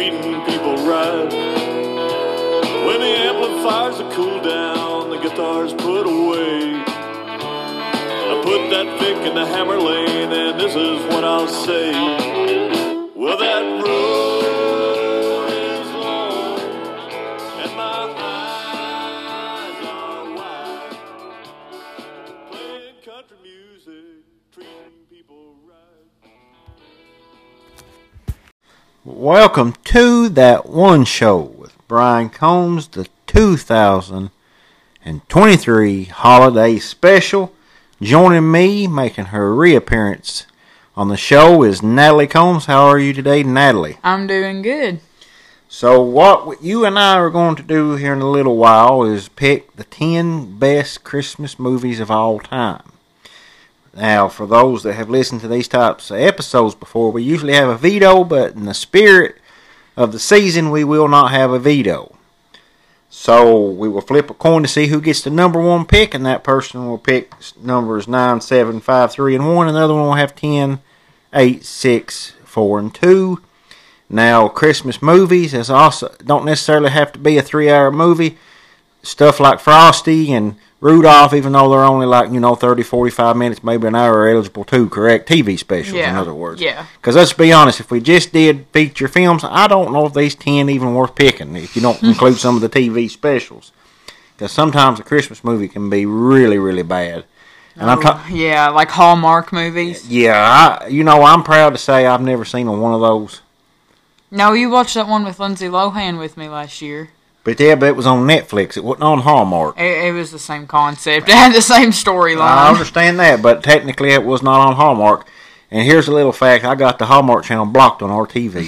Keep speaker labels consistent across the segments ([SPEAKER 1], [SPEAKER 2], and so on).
[SPEAKER 1] treating people right. When the amplifiers are cooled down, the guitar's put away. I put that pick in the hammer lane, and this is what I'll say. Well, that road is long, and my eyes are wide. Playing country music, treating people right.
[SPEAKER 2] Welcome to That One Show with Brian Combs, the 2023 holiday special. Joining me, making her reappearance on the show, is Natalie Combs. How are you today, Natalie?
[SPEAKER 3] I'm doing good.
[SPEAKER 2] So what you and I are going to do here in a little while is pick the 10 best Christmas movies of all time. Now, for those that have listened to these types of episodes before, we usually have a veto, but in the spirit of the season, we will not have a veto. So, we will flip a coin to see who gets the number one pick, and that person will pick numbers 9, 7, 5, 3, and 1, and the other one will have 10, 8, 6, 4, and 2. Now, Christmas movies don't necessarily have to be a 3-hour movie. Stuff like Frosty and Rudolph, even though they're only 30, 45 minutes, maybe an hour, are eligible too, correct? TV specials, in other words.
[SPEAKER 3] Yeah.
[SPEAKER 2] Because let's be honest, if we just did feature films, I don't know if these 10 even worth picking, if you don't include some of the TV specials. Because sometimes a Christmas movie can be really, really bad. And
[SPEAKER 3] yeah, like Hallmark movies.
[SPEAKER 2] Yeah, I'm proud to say I've never seen one of those.
[SPEAKER 3] No, you watched that one with Lindsay Lohan with me last year.
[SPEAKER 2] But it was on Netflix. It wasn't on Hallmark.
[SPEAKER 3] It was the same concept. It had the same storyline.
[SPEAKER 2] I understand that, but technically it was not on Hallmark. And here's a little fact. I got the Hallmark channel blocked on our TV.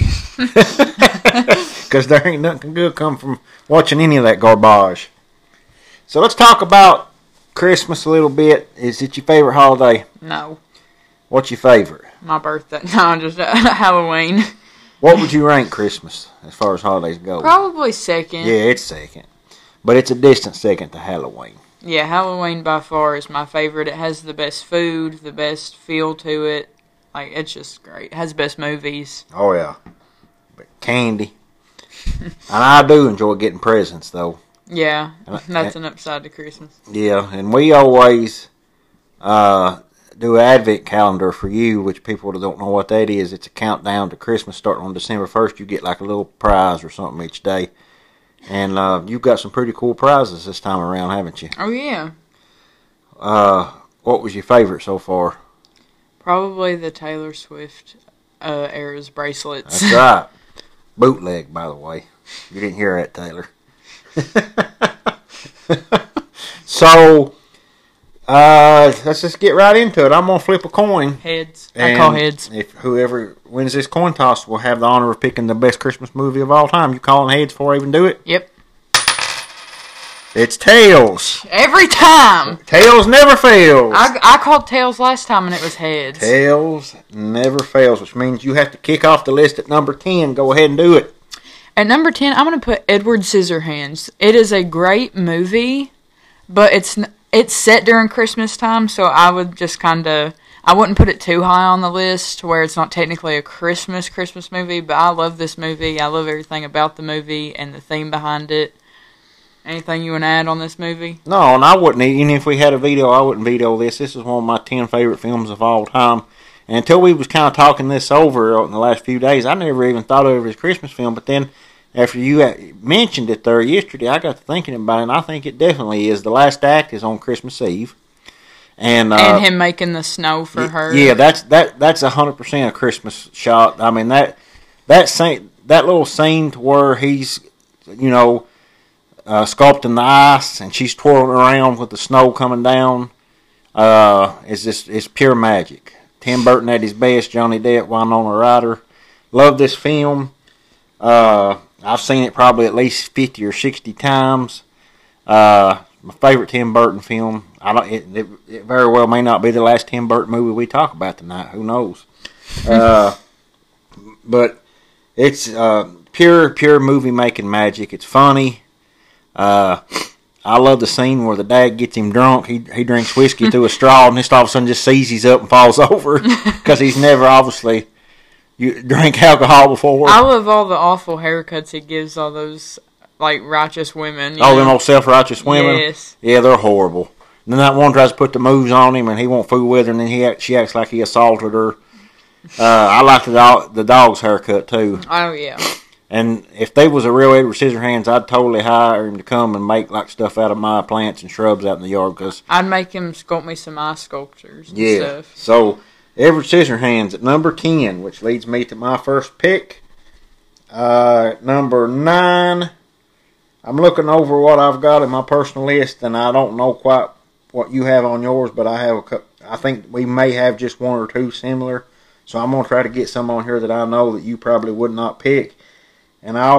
[SPEAKER 2] Because there ain't nothing good come from watching any of that garbage. So let's talk about Christmas a little bit. Is it your favorite holiday?
[SPEAKER 3] No.
[SPEAKER 2] What's your favorite?
[SPEAKER 3] My birthday. No, just Halloween.
[SPEAKER 2] What would you rank Christmas as far as holidays go?
[SPEAKER 3] Probably second.
[SPEAKER 2] Yeah, it's second. But it's a distant second to Halloween.
[SPEAKER 3] Yeah, Halloween by far is my favorite. It has the best food, the best feel to it. It's just great. It has the best movies.
[SPEAKER 2] Oh, yeah. But candy. And I do enjoy getting presents, though.
[SPEAKER 3] Yeah, that's an upside to Christmas.
[SPEAKER 2] Yeah, and we always do an advent calendar for you, which people don't know what that is. It's a countdown to Christmas starting on December 1st. You get a little prize or something each day. And you've got some pretty cool prizes this time around, haven't you?
[SPEAKER 3] Oh, yeah.
[SPEAKER 2] What was your favorite so far?
[SPEAKER 3] Probably the Taylor Swift Eras bracelets.
[SPEAKER 2] That's right. Bootleg, by the way. You didn't hear that, Taylor. So, let's just get right into it. I'm going to flip a coin.
[SPEAKER 3] Heads. I call heads.
[SPEAKER 2] If whoever wins this coin toss will have the honor of picking the best Christmas movie of all time. You calling heads before I even do it?
[SPEAKER 3] Yep.
[SPEAKER 2] It's Tails.
[SPEAKER 3] Every time.
[SPEAKER 2] Tails never fails.
[SPEAKER 3] I called Tails last time and it was heads.
[SPEAKER 2] Tails never fails, which means you have to kick off the list at number 10. Go ahead and do it.
[SPEAKER 3] At number 10, I'm going to put Edward Scissorhands. It is a great movie, but it's set during Christmas time, so I would just I wouldn't put it too high on the list where it's not technically a Christmas movie, but I love this movie. I love everything about the movie and the theme behind it. Anything you want to add on this movie?
[SPEAKER 2] No, and I wouldn't, even if we had a veto, I wouldn't veto this. This is one of my 10 favorite films of all time. And until we was kind of talking this over in the last few days, I never even thought of it as a Christmas film, but then after you mentioned it there yesterday, I got to thinking about it, and I think it definitely is. The last act is on Christmas Eve. And
[SPEAKER 3] him making the snow for her.
[SPEAKER 2] Yeah, that's 100% a Christmas shot. I mean, that little scene to where he's, sculpting the ice, and she's twirling around with the snow coming down, is pure magic. Tim Burton at his best, Johnny Depp, Winona Ryder. Love this film. I've seen it probably at least 50 or 60 times. My favorite Tim Burton film. It very well may not be the last Tim Burton movie we talk about tonight. Who knows? But it's pure movie making magic. It's funny. I love the scene where the dad gets him drunk. He drinks whiskey through a straw, and just all of a sudden just seizes up and falls over because he's never obviously You drank alcohol before?
[SPEAKER 3] I love all the awful haircuts he gives all those like righteous women.
[SPEAKER 2] All them old self-righteous women?
[SPEAKER 3] Yes.
[SPEAKER 2] Yeah, they're horrible. And then that one tries to put the moves on him, and he won't fool with her, and then she acts like he assaulted her. I like the dog's haircut, too.
[SPEAKER 3] Oh, yeah.
[SPEAKER 2] And if they was a real Edward Scissorhands, I'd totally hire him to come and make like stuff out of my plants and shrubs out in the yard. Cause
[SPEAKER 3] I'd make him sculpt me some ice sculptures and stuff.
[SPEAKER 2] So Edward Scissorhands at number 10, which leads me to my first pick. Number 9, I'm looking over what I've got in my personal list, and I don't know quite what you have on yours, but I have a couple. I think we may have just one or two similar. So I'm going to try to get some on here that I know that you probably would not pick. And I'll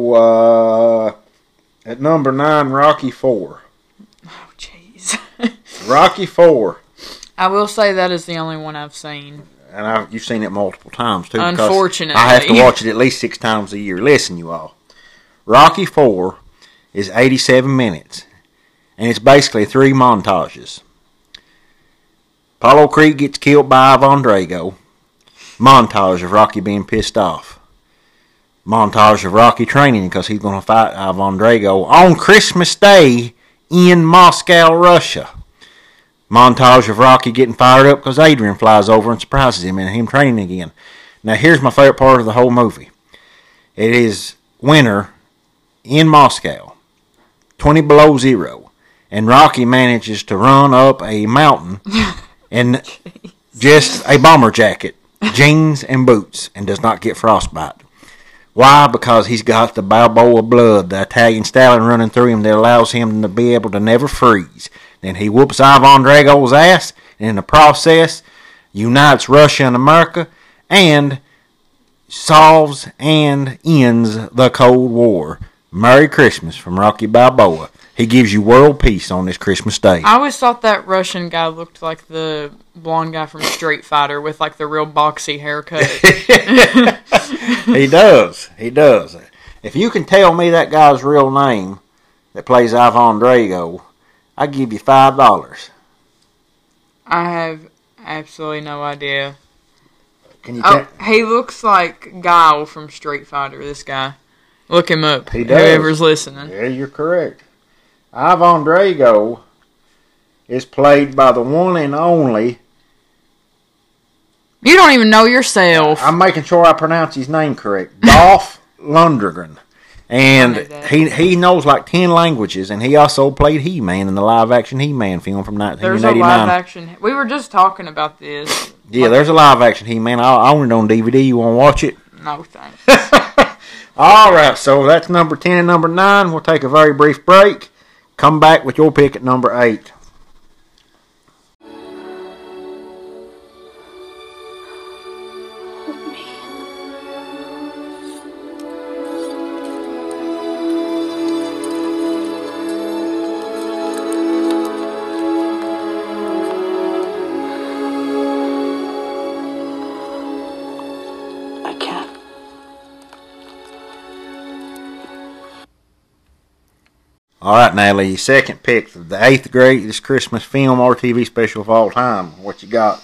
[SPEAKER 2] go at number 9, Rocky IV.
[SPEAKER 3] Oh, jeez.
[SPEAKER 2] Rocky IV.
[SPEAKER 3] I will say that is the only one I've seen.
[SPEAKER 2] And you've seen it multiple times, too.
[SPEAKER 3] Unfortunately.
[SPEAKER 2] I have to watch it at least 6 times a year. Listen, you all. Rocky IV is 87 minutes. And it's basically 3 montages. Apollo Creed gets killed by Ivan Drago. Montage of Rocky being pissed off. Montage of Rocky training because he's going to fight Ivan Drago on Christmas Day in Moscow, Russia. Montage of Rocky getting fired up because Adrian flies over and surprises him and him training again. Now here's my favorite part of the whole movie. It is winter in Moscow, 20 below zero, and Rocky manages to run up a mountain in just a bomber jacket, jeans, and boots, and does not get frostbite. Why? Because he's got the Balboa blood, the Italian stallion running through him that allows him to be able to never freeze. Then he whoops Ivan Drago's ass, and in the process, unites Russia and America, and solves and ends the Cold War. Merry Christmas from Rocky Balboa. He gives you world peace on this Christmas Day.
[SPEAKER 3] I always thought that Russian guy looked like the blonde guy from Street Fighter with like the real boxy haircut.
[SPEAKER 2] He does. He does. If you can tell me that guy's real name that plays Ivan Drago, I give you $5.
[SPEAKER 3] I have absolutely no idea.
[SPEAKER 2] Can you?
[SPEAKER 3] He looks like Guile from Street Fighter. This guy. Look him up.
[SPEAKER 2] He does.
[SPEAKER 3] Whoever's listening.
[SPEAKER 2] Yeah, you're correct. Ivan Drago is played by the one and only.
[SPEAKER 3] You don't even know yourself.
[SPEAKER 2] I'm making sure I pronounce his name correct. Dolph Lundgren. And he knows like 10 languages, and he also played He-Man in the live-action He-Man film from 1989.
[SPEAKER 3] There's a live-action. We were just talking about this.
[SPEAKER 2] Yeah, there's a live-action He-Man. I own it on DVD. You want to watch it?
[SPEAKER 3] No, thanks.
[SPEAKER 2] All right, so that's number 10 and number 9. We'll take a very brief break. Come back with your pick at number 8. All right, Natalie, second pick, the 8th greatest Christmas film or TV special of all time. What you got?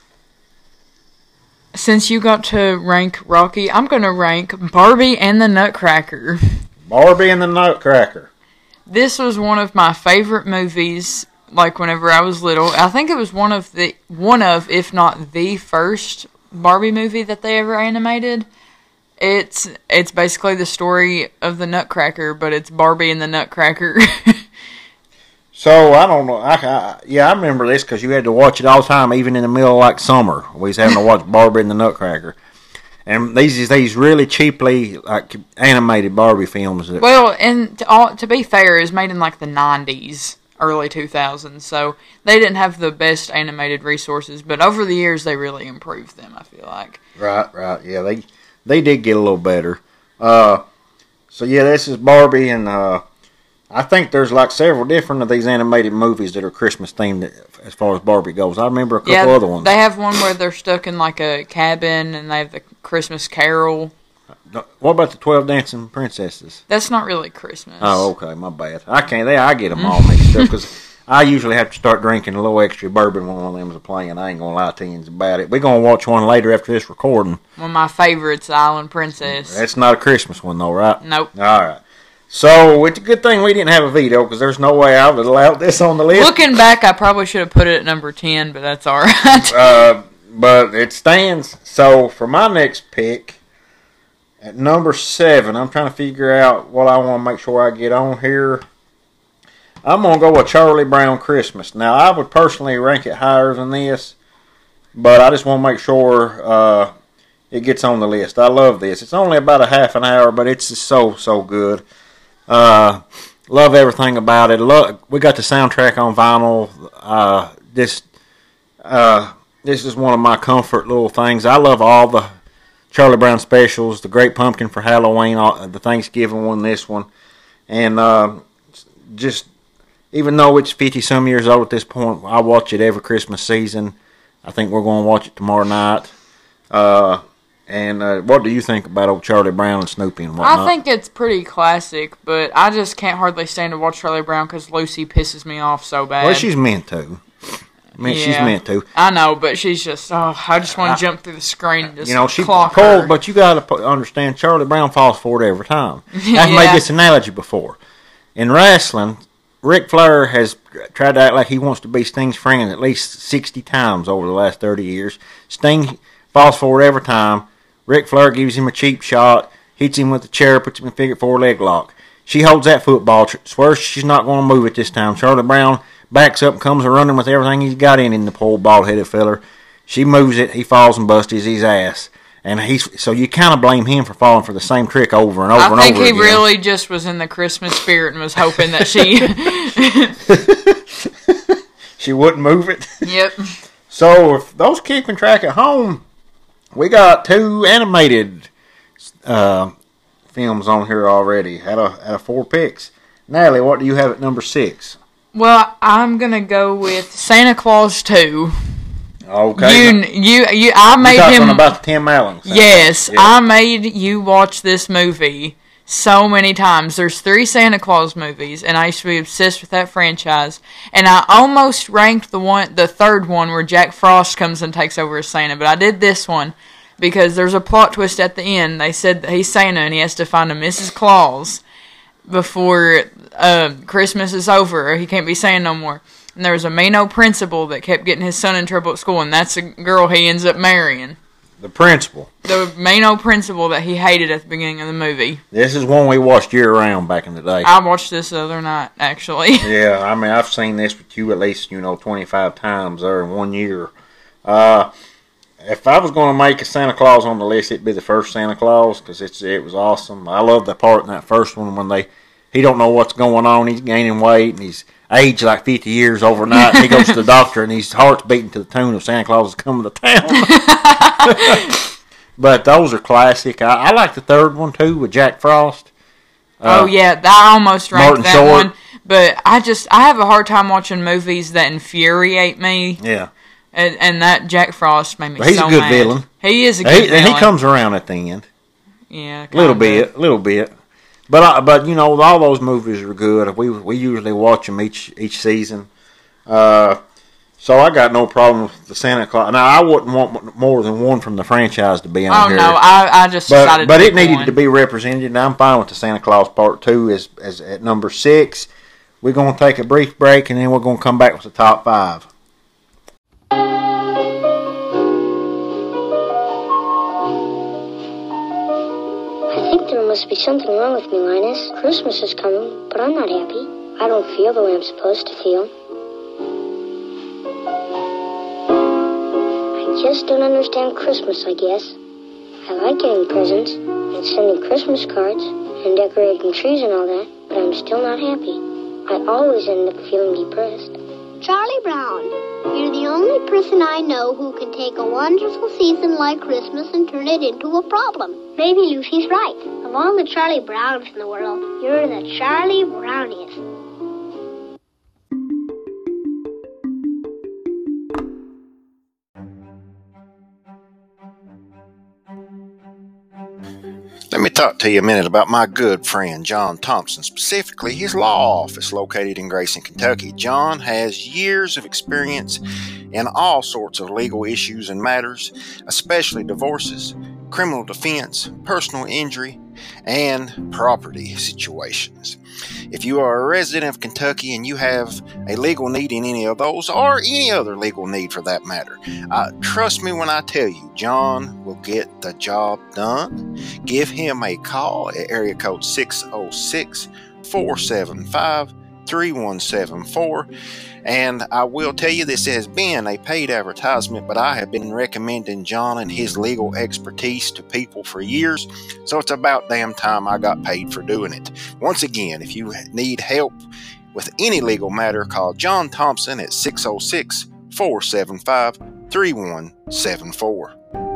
[SPEAKER 3] Since you got to rank Rocky, I'm going to rank Barbie and the Nutcracker.
[SPEAKER 2] Barbie and the Nutcracker.
[SPEAKER 3] This was one of my favorite movies, like whenever I was little. I think it was one of, if not the first Barbie movie that they ever animated. It's basically the story of the Nutcracker, but it's Barbie and the Nutcracker.
[SPEAKER 2] So, I don't know. I remember this because you had to watch it all the time, even in the middle of like summer. We was having to watch Barbie and the Nutcracker. And these really cheaply like animated Barbie films.
[SPEAKER 3] Well, and to be fair, it was made in like the 90s, early 2000s. So, they didn't have the best animated resources, but over the years, they really improved them, I feel like.
[SPEAKER 2] Right. Yeah, they did get a little better. So yeah, this is Barbie, and I think there's like several different of these animated movies that are Christmas themed as far as Barbie goes. I remember a couple other ones.
[SPEAKER 3] They have one where they're stuck in like a cabin, and they have the Christmas Carol.
[SPEAKER 2] What about the 12 Dancing Princesses?
[SPEAKER 3] That's not really Christmas.
[SPEAKER 2] Oh, okay, my bad. I get them all mixed up because I usually have to start drinking a little extra bourbon when one of them is playing. I ain't going to lie to you about it. We're going to watch one later after this recording.
[SPEAKER 3] One of my favorites, Island Princess.
[SPEAKER 2] That's not a Christmas one, though, right?
[SPEAKER 3] Nope.
[SPEAKER 2] All right. So, it's a good thing we didn't have a veto, because there's no way I would have allowed this on the list.
[SPEAKER 3] Looking back, I probably should have put it at number 10, but that's all right.
[SPEAKER 2] But it stands. So, for my next pick, at number 7, I'm trying to figure out what I want to make sure I get on here. I'm going to go with Charlie Brown Christmas. Now, I would personally rank it higher than this, but I just want to make sure it gets on the list. I love this. It's only about a half an hour, but it's just so good. Love everything about it. We got the soundtrack on vinyl. This is one of my comfort little things. I love all the Charlie Brown specials, the Great Pumpkin for Halloween, the Thanksgiving one, this one. And just, even though it's 50-some years old at this point, I watch it every Christmas season. I think we're going to watch it tomorrow night. And what do you think about old Charlie Brown and Snoopy and whatnot?
[SPEAKER 3] I think it's pretty classic, but I just can't hardly stand to watch Charlie Brown because Lucy pisses me off so bad.
[SPEAKER 2] Well, she's meant to. She's meant to.
[SPEAKER 3] I know, but she's just, I just want to jump through the screen and just
[SPEAKER 2] she's
[SPEAKER 3] clock
[SPEAKER 2] cold,
[SPEAKER 3] her.
[SPEAKER 2] but you got to understand, Charlie Brown falls for it every time. I've made this analogy before. In wrestling, Ric Flair has tried to act like he wants to be Sting's friend at least 60 times over the last 30 years. Sting falls for it every time. Ric Flair gives him a cheap shot, hits him with a chair, puts him in a figure 4 leg lock. She holds that football, swears she's not going to move it this time. Charlie Brown backs up and comes running with everything he's got in the poor bald-headed feller. She moves it, he falls and busts his ass. And so you kind of blame him for falling for the same trick over and over and over again.
[SPEAKER 3] I think he really just was in the Christmas spirit and was hoping that she...
[SPEAKER 2] she wouldn't move it?
[SPEAKER 3] Yep.
[SPEAKER 2] So, if those keeping track at home, we got 2 animated films on here already out of 4 picks. Natalie, what do you have at number 6?
[SPEAKER 3] Well, I'm going to go with Santa Claus 2.
[SPEAKER 2] Okay.
[SPEAKER 3] I made him...
[SPEAKER 2] about the Tim Allen.
[SPEAKER 3] Yes, yeah. I made you watch this movie so many times. There's 3 Santa Claus movies, and I used to be obsessed with that franchise. And I almost ranked the third one where Jack Frost comes and takes over as Santa, but I did this one because there's a plot twist at the end. They said that he's Santa and he has to find a Mrs. Claus before Christmas is over, or he can't be Santa no more. And there was a mean old principal that kept getting his son in trouble at school, and that's the girl he ends up marrying.
[SPEAKER 2] The principal.
[SPEAKER 3] The main old principal that he hated at the beginning of the movie.
[SPEAKER 2] This is one we watched year-round back in the day.
[SPEAKER 3] I watched this the other night, actually.
[SPEAKER 2] Yeah, I mean, I've seen this with you at least, 25 times there in 1 year. If I was going to make a Santa Claus on the list, it'd be the first Santa Claus, because it was awesome. I love the part in that first one when he don't know what's going on. He's gaining weight, and he's aged like 50 years overnight. He goes to the doctor, and his heart's beating to the tune of Santa Claus is coming to town. But those are classic. I like the third one, too, with Jack Frost.
[SPEAKER 3] I almost ranked that one. But I have a hard time watching movies that infuriate me.
[SPEAKER 2] Yeah.
[SPEAKER 3] And that Jack Frost made me so mad.
[SPEAKER 2] He's a good villain.
[SPEAKER 3] He is a good villain.
[SPEAKER 2] And he comes around at the end.
[SPEAKER 3] Yeah,
[SPEAKER 2] little bit. But all those movies are good. We usually watch them each season. So I got no problem with the Santa Claus. Now, I wouldn't want more than one from the franchise to be on here.
[SPEAKER 3] Oh, no, I just decided
[SPEAKER 2] But
[SPEAKER 3] to
[SPEAKER 2] it needed to be represented, and I'm fine with the Santa Claus Part 2 as at number 6. We're going to take a brief break, and then we're going to come back with the top 5.
[SPEAKER 4] I think there must be something wrong with me, Linus. Christmas is coming, but I'm not happy. I don't feel the way I'm supposed to feel. I just don't understand Christmas, I guess. I like getting presents and sending Christmas cards and decorating trees and all that, but I'm still not happy. I always end up feeling depressed.
[SPEAKER 5] Charlie Brown, you're the only person I know who can take a wonderful season like Christmas and turn it into a problem.
[SPEAKER 4] Maybe Lucy's right. Of all the Charlie Browns in the world, you're the Charlie Browniest.
[SPEAKER 6] Let me talk to you a minute about my good friend John Thompson, specifically his law office located in Grayson, Kentucky. John has years of experience in all sorts of legal issues and matters, especially divorces, criminal defense, personal injury, and property situations. If you are a resident of Kentucky and you have a legal need in any of those, or any other legal need for that matter, trust me when I tell you, John will get the job done. Give him a call at area code 606-475-3174. And I will tell you, this has been a paid advertisement, but I have been recommending John and his legal expertise to people for years, so it's about damn time I got paid for doing it. Once again, if you need help with any legal matter, call John Thompson at 606-475-3174.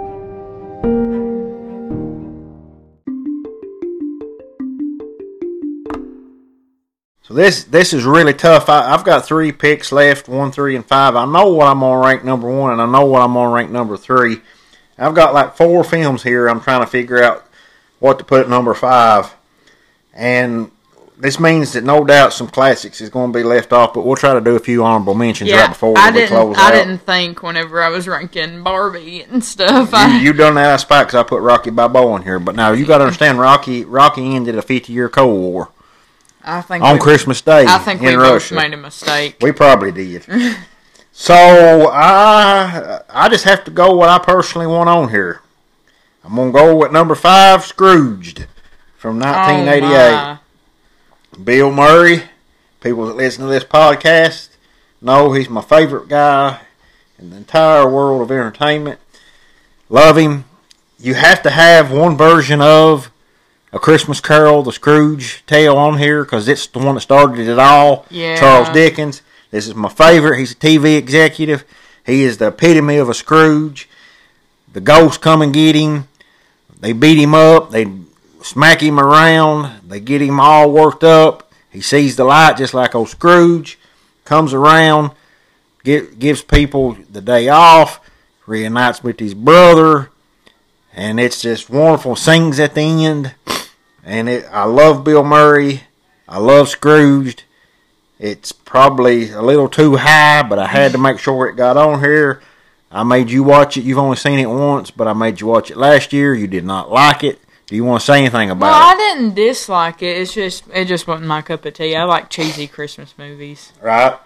[SPEAKER 2] So this is really tough. I've got 3 picks left, 1, 3, and 5. I know what I'm on rank number 1, and I know what I'm on rank number 3. I've got like 4 films here. I'm trying to figure out what to put at number 5. And this means that no doubt some classics is going to be left off, but we'll try to do a few honorable mentions right before we close out.
[SPEAKER 3] I didn't think whenever I was ranking Barbie and stuff.
[SPEAKER 2] You done that I spot because I put Rocky Balboa in here. But now you got to understand, Rocky ended a 50-year Cold War. On Christmas Day
[SPEAKER 3] I think we both made a mistake.
[SPEAKER 2] We probably did. So I just have to go what I personally want on here. I'm going to go with number 5, Scrooged, from 1988. Bill Murray. People that listen to this podcast know he's my favorite guy in the entire world of entertainment. Love him. You have to have one version of A Christmas Carol, the Scrooge tale on here, because it's the one that started it all.
[SPEAKER 3] Yeah.
[SPEAKER 2] Charles Dickens. This is my favorite. He's a TV executive. He is the epitome of a Scrooge. The ghosts come and get him. They beat him up. They smack him around. They get him all worked up. He sees the light just like old Scrooge. Comes around, gives people the day off, reunites with his brother, and it's just wonderful. Sings at the end. And I love Bill Murray. I love Scrooged. It's probably a little too high, but I had to make sure it got on here. I made you watch it. You've only seen it once, but I made you watch it last year. You did not like it. Do you want to say anything about it?
[SPEAKER 3] I didn't dislike it. It just wasn't my cup of tea. I like cheesy Christmas movies.
[SPEAKER 2] Right.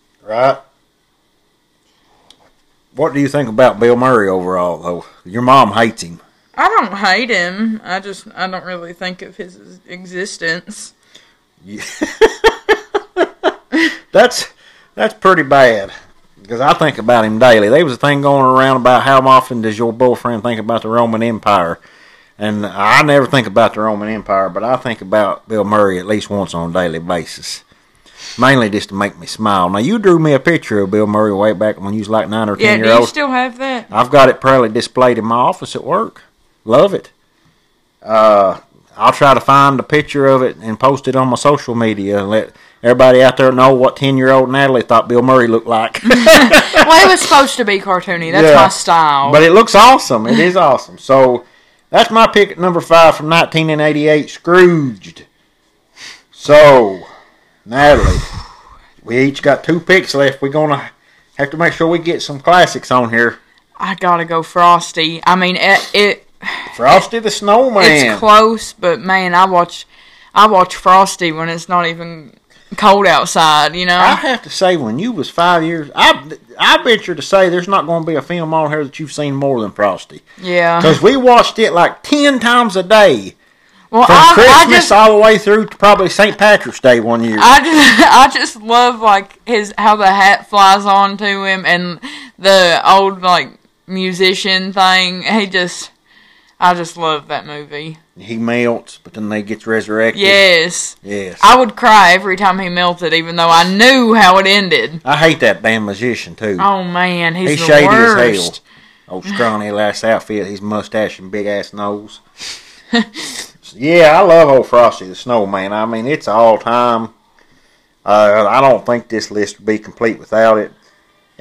[SPEAKER 2] What do you think about Bill Murray overall, though? Your mom hates him.
[SPEAKER 3] I don't hate him. I don't really think of his existence.
[SPEAKER 2] Yeah. That's pretty bad, because I think about him daily. There was a thing going around about how often does your boyfriend think about the Roman Empire, and I never think about the Roman Empire, but I think about Bill Murray at least once on a daily basis, mainly just to make me smile. Now, you drew me a picture of Bill Murray way back when you was like 9 or 10 years old.
[SPEAKER 3] Yeah, do you still have that?
[SPEAKER 2] I've got it proudly displayed in my office at work. Love it. I'll try to find a picture of it and post it on my social media and let everybody out there know what 10-year-old Natalie thought Bill Murray looked like.
[SPEAKER 3] Well, it was supposed to be cartoony. That's my style.
[SPEAKER 2] But it looks awesome. It is awesome. So that's my pick at number 5 from 1988, Scrooged. So, Natalie, we each got 2 picks left. We're going to have to make sure we get some classics on here.
[SPEAKER 3] I got to go Frosty. I mean,
[SPEAKER 2] Frosty the Snowman.
[SPEAKER 3] It's close, but man, I watch Frosty when it's not even cold outside, you know.
[SPEAKER 2] I have to say, when you was 5 years, I venture to say there's not going to be a film on here that you've seen more than Frosty.
[SPEAKER 3] Yeah.
[SPEAKER 2] Because we watched it like 10 times a day.
[SPEAKER 3] Well,
[SPEAKER 2] from Christmas all the way through to probably St. Patrick's Day one year.
[SPEAKER 3] I just love like how the hat flies onto him and the old like musician thing. I just love that movie. He
[SPEAKER 2] melts, but then he gets resurrected.
[SPEAKER 3] Yes. I would cry every time he melted, even though I knew how it ended.
[SPEAKER 2] I hate that damn magician, too.
[SPEAKER 3] Oh, man, he's the
[SPEAKER 2] shady
[SPEAKER 3] worst.
[SPEAKER 2] as hell. Old scrawny last outfit, his mustache and big-ass nose. Yeah, I love old Frosty the Snowman. I mean, it's all time. I don't think this list would be complete without it.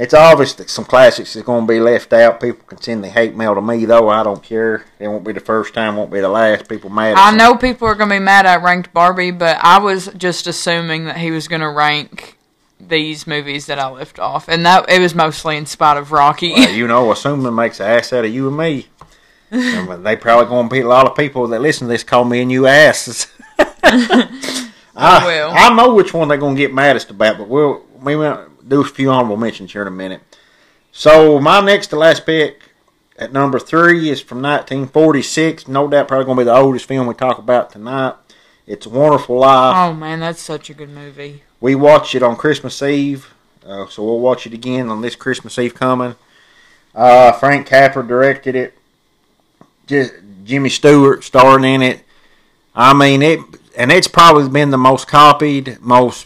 [SPEAKER 2] It's obvious that some classics is going to be left out. People can send the hate mail to me, though. I don't care. It won't be the first time, won't be the last. People mad at
[SPEAKER 3] I know people are going to be mad I ranked Barbie, but I was just assuming that he was going to rank these movies that I left off. And that it was mostly in spite of Rocky.
[SPEAKER 2] Well, assuming makes an ass out of you and me. They probably going to be a lot of people that listen to this call me and you asses. I know which one they're going to get maddest about, but we will do a few honorable mentions here in a minute. So my next to last pick at number 3 is from 1946. No doubt probably going to be the oldest film we talk about tonight. It's A Wonderful Life.
[SPEAKER 3] Oh, man, that's such a good movie.
[SPEAKER 2] We watched it on Christmas Eve, so we'll watch it again on this Christmas Eve coming. Frank Capra directed it. Just Jimmy Stewart starring in it. I mean, it's probably been the most copied, most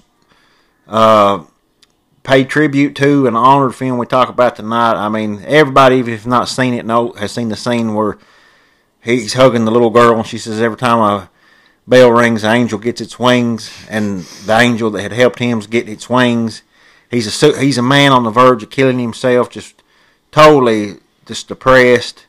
[SPEAKER 2] paid tribute to and honored film we talk about tonight. I mean, everybody, even if not seen it, has seen the scene where he's hugging the little girl and she says every time a bell rings, the angel gets its wings, and the angel that had helped him get its wings. He's a man on the verge of killing himself, just totally just depressed.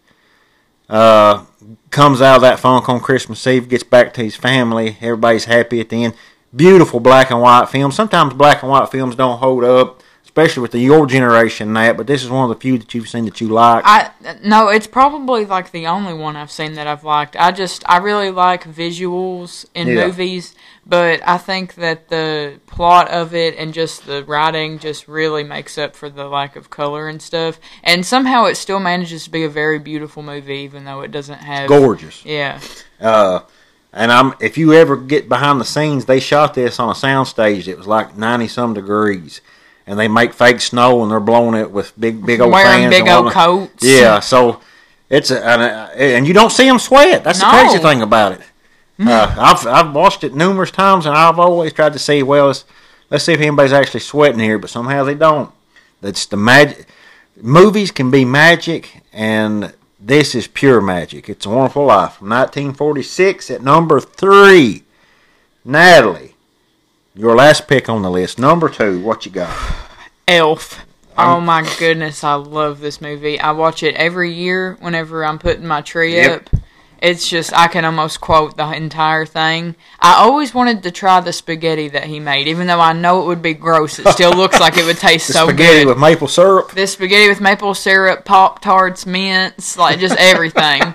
[SPEAKER 2] Comes out of that funk on Christmas Eve, gets back to his family. Everybody's happy at the end. Beautiful black and white film. Sometimes black and white films don't hold up, especially with your generation and that, but this is one of the few that you've seen that you like.
[SPEAKER 3] No, it's probably like the only one I've seen that I've liked. I really like visuals in movies, but I think that the plot of it and just the writing just really makes up for the lack of color and stuff. And somehow it still manages to be a very beautiful movie, even though it doesn't have...
[SPEAKER 2] Gorgeous.
[SPEAKER 3] Yeah.
[SPEAKER 2] And if you ever get behind the scenes, they shot this on a soundstage. It was like 90-some degrees. And they make fake snow, and they're blowing it with big old
[SPEAKER 3] wearing
[SPEAKER 2] fans.
[SPEAKER 3] Big old coats.
[SPEAKER 2] Yeah, so it's and you don't see them sweat. That's the crazy thing about it. I've watched it numerous times, and I've always tried to see, well, let's see if anybody's actually sweating here, but somehow they don't. That's the magic. Movies can be magic, and this is pure magic. It's a Wonderful Life from 1946 at number 3. Natalie, your last pick on the list, number 2. What you got?
[SPEAKER 3] Elf. Oh my goodness, I love this movie. I watch it every year whenever I'm putting my tree up. It's just, I can almost quote the entire thing. I always wanted to try the spaghetti that he made, even though I know it would be gross. It still looks like it would taste so good.
[SPEAKER 2] Spaghetti with maple syrup?
[SPEAKER 3] The spaghetti with maple syrup, Pop-Tarts, mints, like just everything.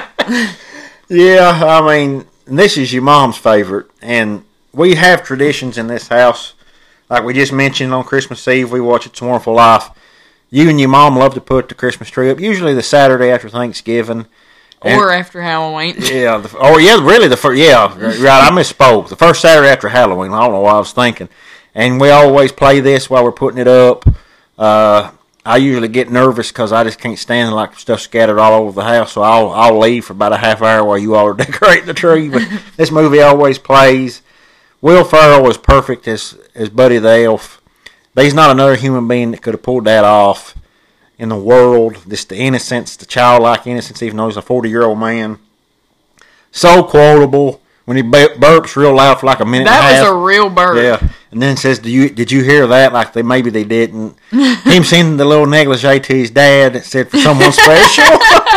[SPEAKER 2] Yeah, I mean, this is your mom's favorite, and we have traditions in this house. Like we just mentioned on Christmas Eve, we watch It's a Wonderful Life. You and your mom love to put the Christmas tree up, usually the Saturday after Thanksgiving.
[SPEAKER 3] Or after Halloween.
[SPEAKER 2] Yeah. Really, the first. Yeah, right. I misspoke. The first Saturday after Halloween. I don't know what I was thinking. And we always play this while we're putting it up. I usually get nervous because I just can't stand like stuff scattered all over the house. So I'll leave for about a half hour while you all are decorating the tree. But this movie always plays. Will Ferrell was perfect as Buddy the Elf. There's not another human being that could have pulled that off in the world. Just the innocence, the childlike innocence, even though he's a 40-year-old man. So quotable. When he burps real loud for like a minute and a half.
[SPEAKER 3] That was a real burp.
[SPEAKER 2] Yeah. And then says, did you hear that? Like maybe they didn't. Him sending the little negligee to his dad that said for someone special.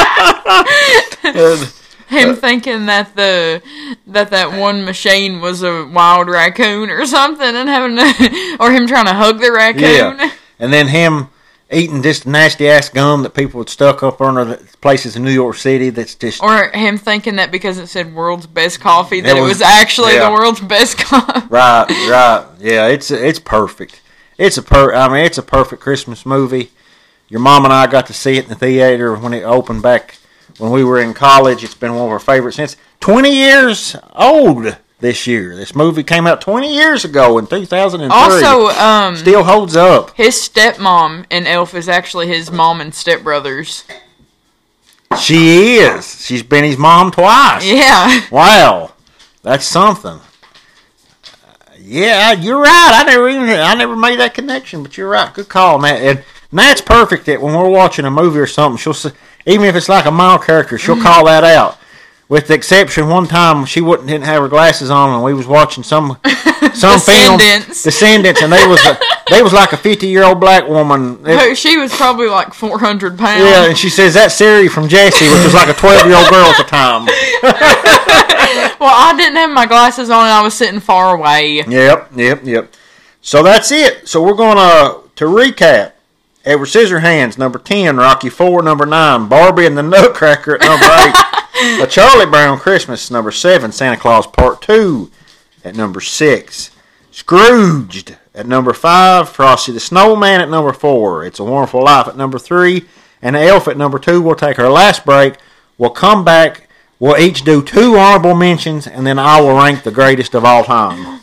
[SPEAKER 3] Him thinking that that one machine was a wild raccoon or something, and or him trying to hug the raccoon.
[SPEAKER 2] Yeah. And then him eating this nasty ass gum that people had stuck up under the places in New York City. That's just.
[SPEAKER 3] Or him thinking that because it said "world's best coffee" that it was actually the world's best coffee.
[SPEAKER 2] Right. Yeah, it's perfect. It's a perfect Christmas movie. Your mom and I got to see it in the theater when it opened back when we were in college. It's been one of our favorites since. 20 years old this year. This movie came out 20 years ago in 2003.
[SPEAKER 3] Also,
[SPEAKER 2] still holds up.
[SPEAKER 3] His stepmom in Elf is actually his mom and stepbrothers.
[SPEAKER 2] She is. She's been his mom twice.
[SPEAKER 3] Yeah.
[SPEAKER 2] Wow. That's something. Yeah, you're right. I never made that connection, but you're right. Good call, Matt. And that's perfect that when we're watching a movie or something, she'll say, even if it's like a mild character, she'll call that out. With the exception, one time she didn't have her glasses on, and we was watching some some film
[SPEAKER 3] Descendants.
[SPEAKER 2] Descendants, and they was like a 50-year-old black woman.
[SPEAKER 3] She was probably like 400 pounds.
[SPEAKER 2] Yeah, and she says that's Siri from Jessie, which was like a 12-year-old girl at the time.
[SPEAKER 3] Well, I didn't have my glasses on and I was sitting far away.
[SPEAKER 2] Yep. So that's it. So we're going to recap. Edward Scissorhands, number 10. Rocky IV, number 9. Barbie and the Nutcracker at number 8. A Charlie Brown Christmas, number 7. Santa Claus Part 2 at number 6. Scrooged at number 5. Frosty the Snowman at number 4. It's a Wonderful Life at number 3. And Elf at number 2. We'll take our last break. We'll come back. We'll each do 2 honorable mentions, and then I will rank the greatest of all time.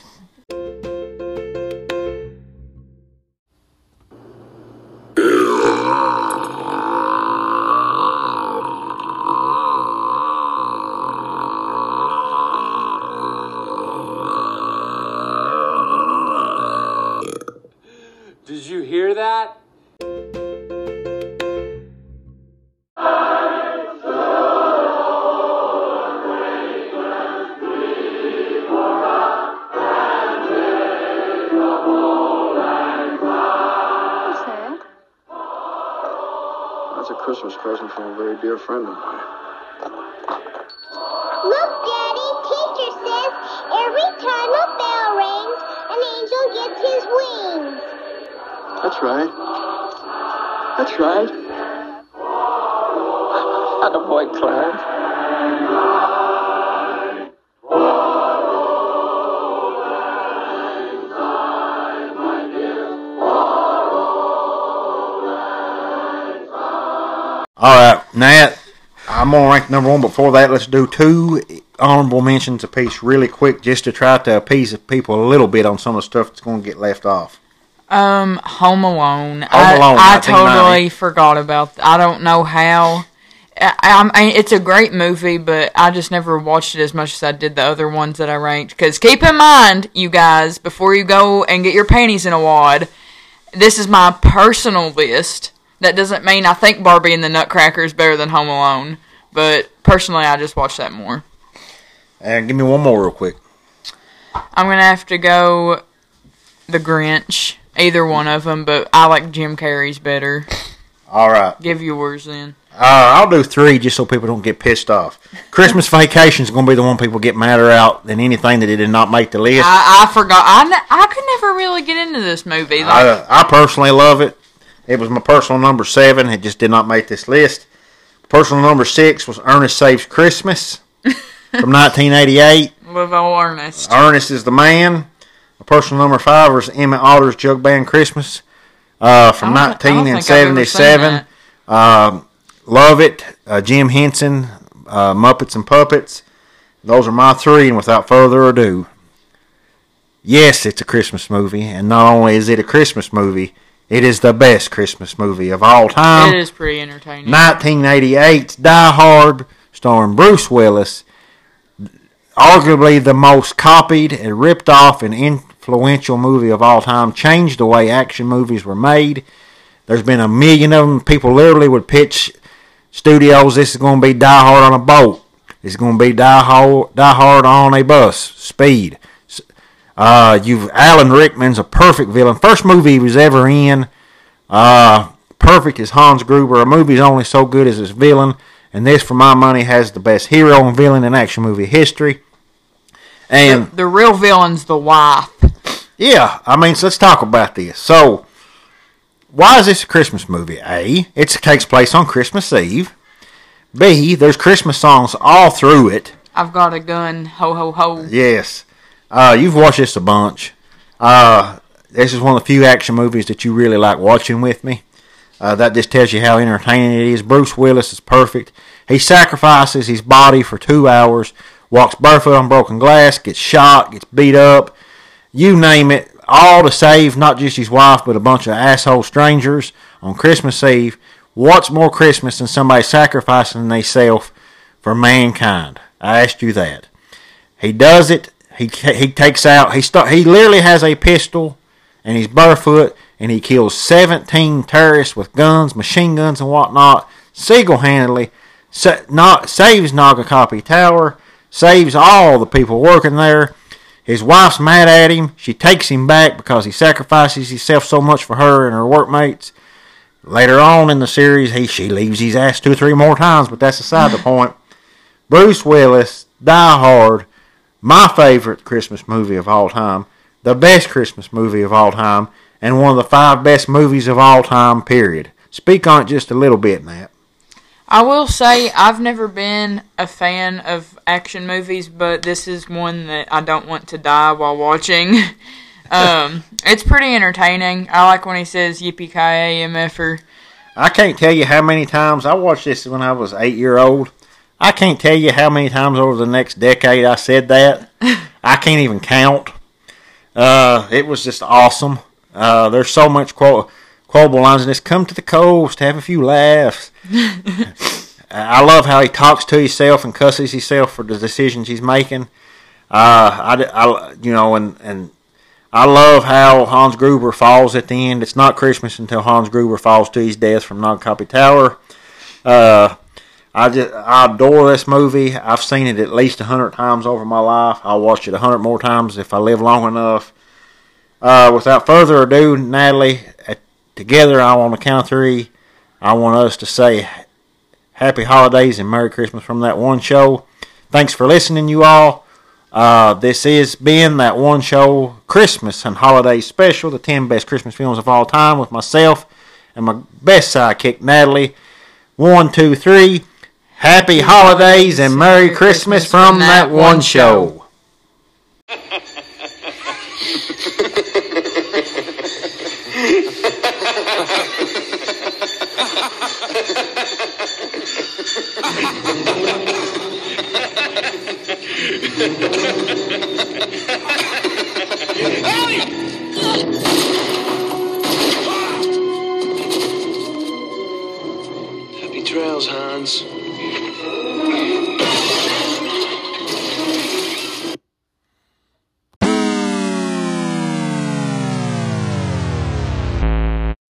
[SPEAKER 7] Did you hear that?
[SPEAKER 8] That's a Christmas present from a very dear friend of mine.
[SPEAKER 5] Look, Daddy, teacher says every time a bell rings, an angel gets his wings.
[SPEAKER 8] That's right. That's right. Attaboy, Clarence.
[SPEAKER 2] All right, Nat, I'm going to rank number 1. Before that, let's do 2 honorable mentions apiece really quick just to try to appease the people a little bit on some of the stuff that's going to get left off.
[SPEAKER 3] Home Alone.
[SPEAKER 2] I
[SPEAKER 3] totally forgot about I don't know how. It's a great movie, but I just never watched it as much as I did the other ones that I ranked. Because keep in mind, you guys, before you go and get your panties in a wad, this is my personal list. That doesn't mean I think Barbie and the Nutcracker is better than Home Alone. But personally, I just watch that more.
[SPEAKER 2] And give me one more real quick.
[SPEAKER 3] I'm going to have to go The Grinch. Either one of them, but I like Jim Carrey's better.
[SPEAKER 2] All right.
[SPEAKER 3] Give yours then.
[SPEAKER 2] I'll do 3 just so people don't get pissed off. Christmas Vacation is going to be the one people get madder out than anything that it did not make the list.
[SPEAKER 3] I forgot. I could never really get into this movie.
[SPEAKER 2] I personally love it. It was my personal number 7. It just did not make this list. Personal number 6 was Ernest Saves Christmas from 1988.
[SPEAKER 3] With old Ernest.
[SPEAKER 2] Ernest is the man. My personal number 5 was Emmett Otter's Jug Band Christmas from 1977. Love it. Jim Henson, Muppets and Puppets. Those are my 3, and without further ado, yes, it's a Christmas movie, and not only is it a Christmas movie, it is the best Christmas movie of all time.
[SPEAKER 3] It is pretty entertaining.
[SPEAKER 2] 1988's Die Hard, starring Bruce Willis. Arguably the most copied and ripped off and influential movie of all time. Changed the way action movies were made. There's been a million of them. People literally would pitch studios, this is going to be Die Hard on a boat. This is going to be Die Hard on a bus. Speed. Alan Rickman's a perfect villain. First movie he was ever in. Perfect as Hans Gruber. A movie's only so good as its villain. And this, for my money, has the best hero and villain in action movie history. And
[SPEAKER 3] the real villain's the wife.
[SPEAKER 2] Yeah, I mean, so let's talk about this. So, why is this a Christmas movie? A, it takes place on Christmas Eve. B, there's Christmas songs all through it.
[SPEAKER 3] I've got a gun, ho ho ho.
[SPEAKER 2] Yes. You've watched this a bunch. This is one of the few action movies that you really like watching with me. That just tells you how entertaining it is. Bruce Willis is perfect. He sacrifices his body for 2 hours, walks barefoot on broken glass, gets shot, gets beat up, you name it, all to save not just his wife, but a bunch of asshole strangers on Christmas Eve. What's more Christmas than somebody sacrificing themselves for mankind? I asked you that. He does it. He takes out, he literally has a pistol, and he's barefoot, and he kills 17 terrorists with guns, machine guns, and whatnot, single-handedly, saves Nagakapi Tower, saves all the people working there. His wife's mad at him. She takes him back because he sacrifices himself so much for her and her workmates. Later on in the series, she leaves his ass 2 or 3 more times, but that's aside the point. Bruce Willis, Die Hard, my favorite Christmas movie of all time, the best Christmas movie of all time, and one of the 5 best movies of all time, period. Speak on it just a little bit, Matt.
[SPEAKER 3] I will say I've never been a fan of action movies, but this is one that I don't want to die while watching. It's pretty entertaining. I like when he says yippee-ki-yay, MFer.
[SPEAKER 2] I can't tell you how many times, I watched this when I was 8-year-old. I can't tell you how many times over the next decade I said that. I can't even count. It was just awesome. There's so much quotable lines in this. Come to the coast, have a few laughs. I love how he talks to himself and cusses himself for the decisions he's making. And I love how Hans Gruber falls at the end. It's not Christmas until Hans Gruber falls to his death from Knob Tower. I adore this movie. I've seen it at least 100 times over my life. I'll watch it 100 more times if I live long enough. Without further ado, Natalie, together, on the count of 3, I want us to say Happy Holidays and Merry Christmas from That One Show. Thanks for listening, you all. This has been That One Show Christmas and Holiday Special, the 10 best Christmas films of all time, with myself and my best sidekick, Natalie. 1, 2, 3. Happy Holidays and Merry Christmas from That One Show.
[SPEAKER 1] Ha ha ha ha!